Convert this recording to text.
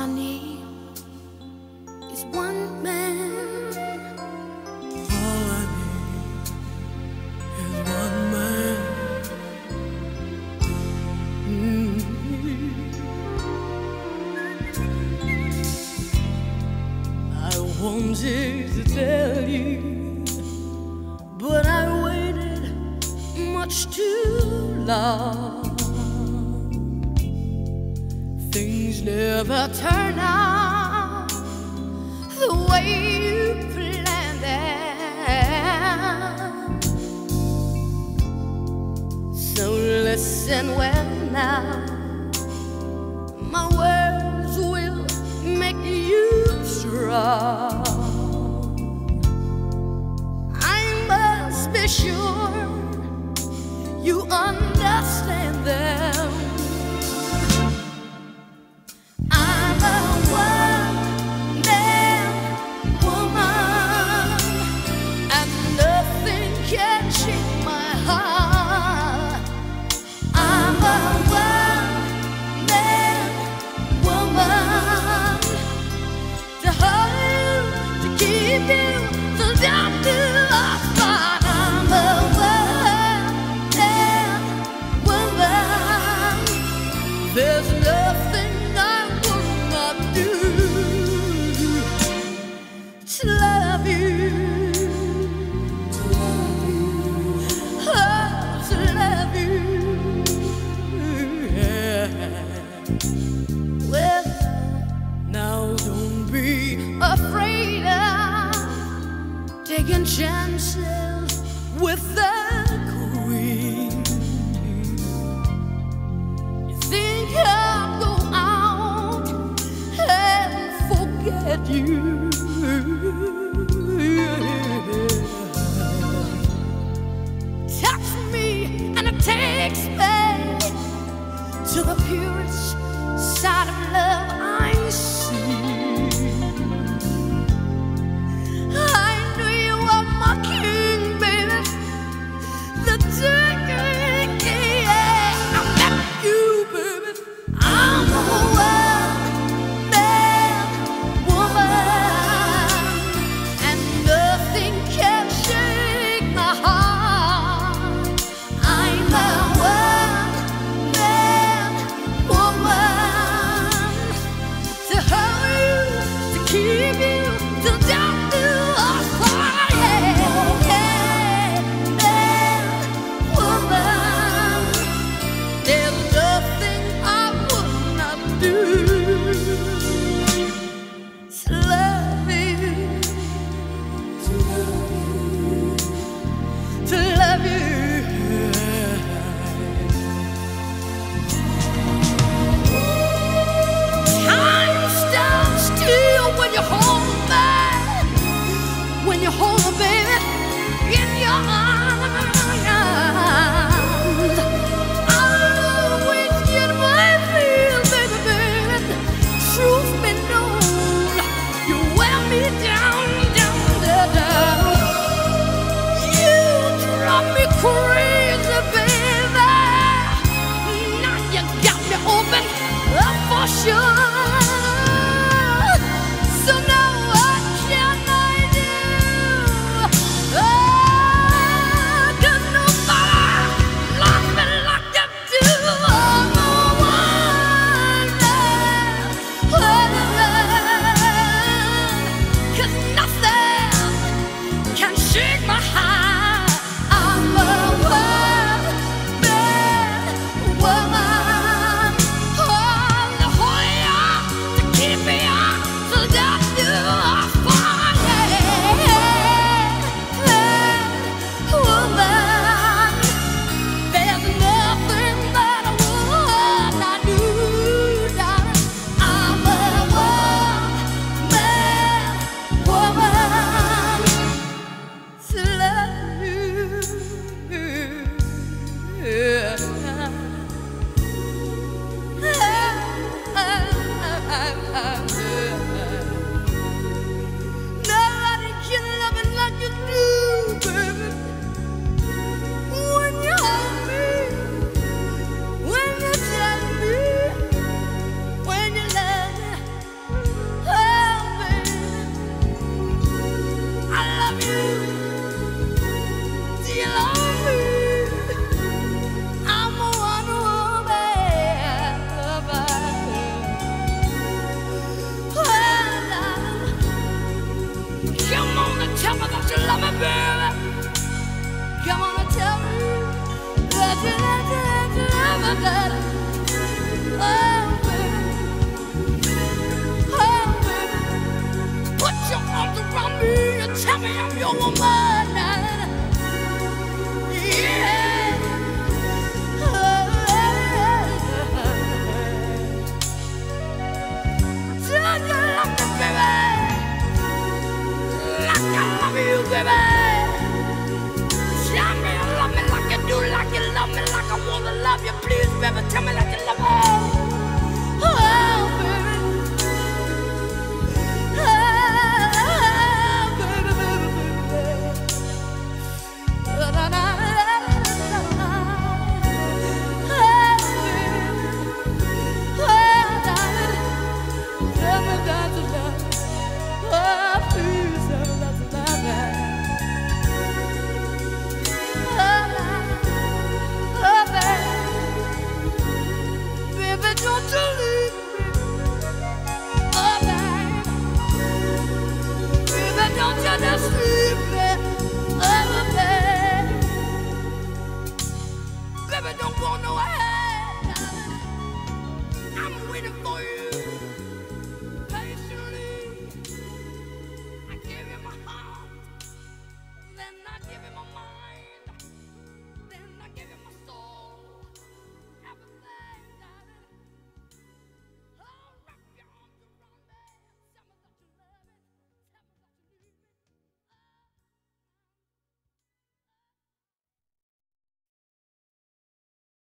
I need is one man. All I need is one man. I wanted to tell you, but I waited much too long. Things never turn out the way you planned them. So listen well now, my words will make you strong. I must be sure you understand them. There's nothing I would not do to love you, oh, to love you. Yeah. Well, now don't be afraid of taking chances with the queen. I'll go out and forget you. Touch me and it takes me to the purest side of love I see. I knew you were my king, baby. The Put your arms around me and tell me I'm your woman. Yeah. Do you love me, baby? Like I love you, baby. Tell me you love me like you do, like you love me, like I wanna love you. Please, baby, tell me like you love me. Oh, baby. Oh, baby, baby, baby. Da, da, da, da, da, da. Oh, baby. Oh, darling. Tell me that you love me. Oh, please, tell me that you love me. Oh, baby. Baby, don't you leave me. Oh, baby. Baby, don't you just leave me. Oh, baby. Baby, don't go nowhere.